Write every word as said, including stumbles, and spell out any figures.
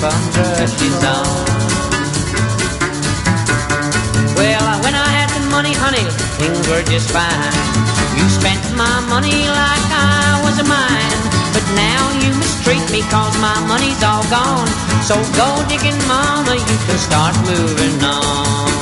comes rushing on. Well, when I had the money, honey, things were just fine. You spent my money like I was a mine. But now you mistreat me cause my money's all gone. So go digging, mama, you can start moving on.